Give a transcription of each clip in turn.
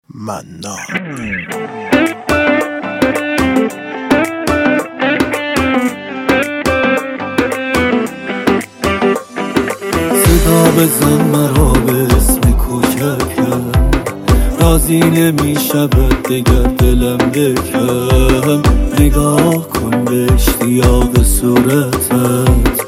منان صدا بزن مرا به اسم کوچکم، راضی نمیشه دگر دلم بکم. نگاه کن به اشتیاق صورتت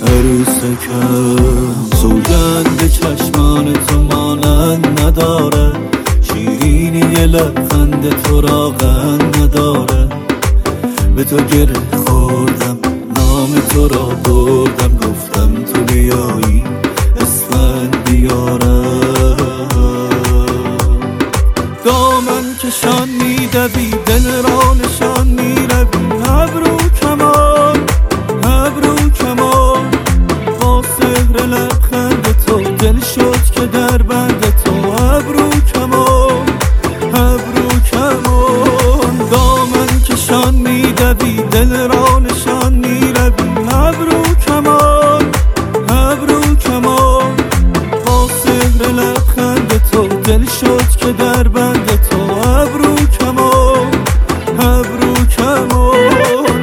عروسکم، سوگند چشمان تو مانند نداره، شیرینی لبخند تو راغن نداره. به تو گره خوردم، نام تو را بردم، گفتم تو بیایی اسفند بیارم. دامن کشان میدوی، دل را نشان میروی، ابرو کمان ابرو کمان. با سحر لبخند تو دل شد که در بند تو، ابرو کمان ابرو کمان. دامن کشان میدوی، دل را نشان میروی، ابرو کمان ابرو کمان. با سحر لبخند تو دل شد که در بند تو، ابرو کمان ابرو کمان.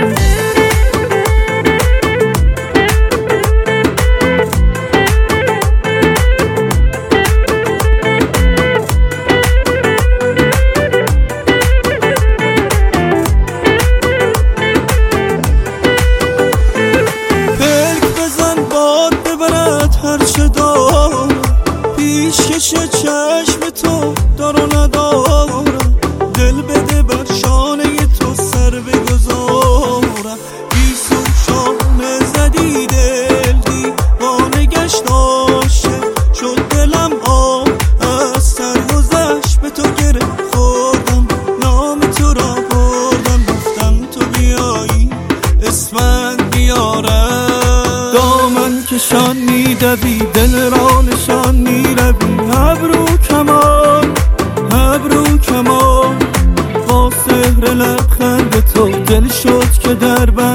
پیشکش چشم تو دار و ندارم، دل بده بر شانه تو سر بگذارم. بیسو شانه زدی دل دیوانه گشت عاشق شد دلم، آب از سر گذشت. به تو گره خوردم، نام تو را بردم، گفتم تو بیایی اسفند بیارم. دامن کشان میدوی، دل را نشان میروی، ابرو کمان ابرو کمان. با سحر لبخند تو دل شد که در بند